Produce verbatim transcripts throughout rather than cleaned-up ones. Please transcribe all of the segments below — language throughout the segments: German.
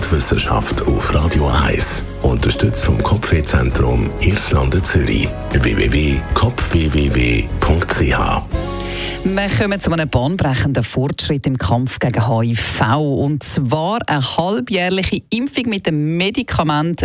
und Wissenschaft auf Radio eins. Unterstützt vom Kopfwehzentrum Irlande Zürich. w w w punkt kopf w w w punkt c h. Wir kommen zu einem bahnbrechenden Fortschritt im Kampf gegen H I V. Und zwar eine halbjährliche Impfung mit dem Medikament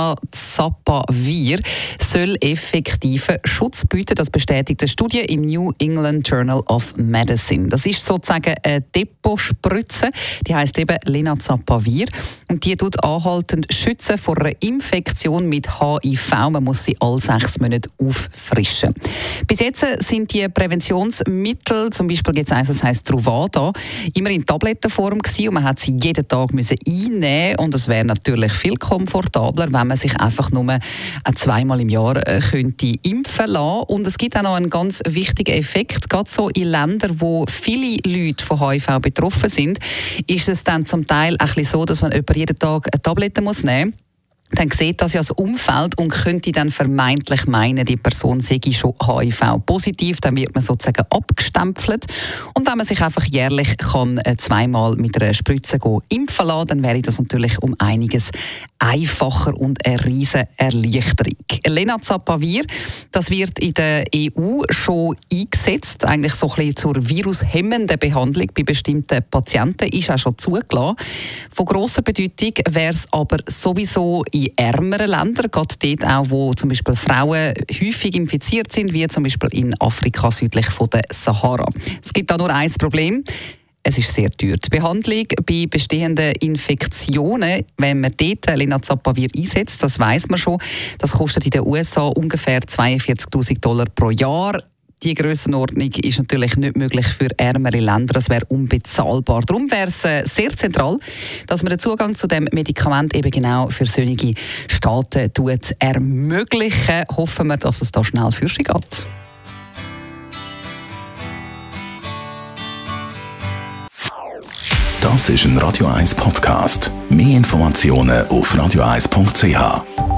Lenacapavir soll effektiven Schutz bieten. Das bestätigt eine Studie im New England Journal of Medicine. Das ist sozusagen eine Depotspritze. Die heisst eben Lenacapavir. Und die tut anhaltend schützen vor einer Infektion mit H I V. Man muss sie alle sechs Monate auffrischen. Bis jetzt sind die Präventionsmittel, zum Beispiel gibt es eins, das heisst Truvada, immer in Tablettenform gewesen und man hat sie jeden Tag müssen einnehmen und es wäre natürlich viel komfortabler, wenn man sich einfach nur zweimal im Jahr könnte impfen lassen. Und es gibt auch noch einen ganz wichtigen Effekt, gerade so in Ländern, wo viele Leute von H I V betroffen sind, ist es dann zum Teil ein bisschen so, dass man jemand jeden Tag eine Tablette muss nehmen muss. Dann sieht das ja das Umfeld und könnte dann vermeintlich meinen, die Person sei schon H I V-positiv. Dann wird man sozusagen abgestempelt. Und wenn man sich einfach jährlich kann, zweimal mit einer Spritze impfen lassen, dann wäre das natürlich um einiges einfacher und eine riesige Erleichterung. Lenacapavir, das wird in der E U schon eingesetzt, eigentlich so ein bisschen zur virushemmenden Behandlung bei bestimmten Patienten, ist auch schon zugelassen. Von grosser Bedeutung wäre es aber sowieso in ärmeren Ländern, gerade dort auch, wo zum Beispiel Frauen häufig infiziert sind, wie zum Beispiel in Afrika südlich von der Sahara. Es gibt da nur ein Problem. Es ist sehr teuer. Die Behandlung bei bestehenden Infektionen, wenn man dort Lenacapavir einsetzt, das weiss man schon, das kostet in den U S A ungefähr zweiundvierzigtausend Dollar pro Jahr. Die Grössenordnung ist natürlich nicht möglich für ärmere Länder. Es wäre unbezahlbar. Darum wäre es sehr zentral, dass man den Zugang zu dem Medikament eben genau für solche Staaten tut ermöglichen. Hoffen wir, dass es da schnell für sich geht. Das ist ein Radio eins Podcast. Mehr Informationen auf radio eins punkt c h.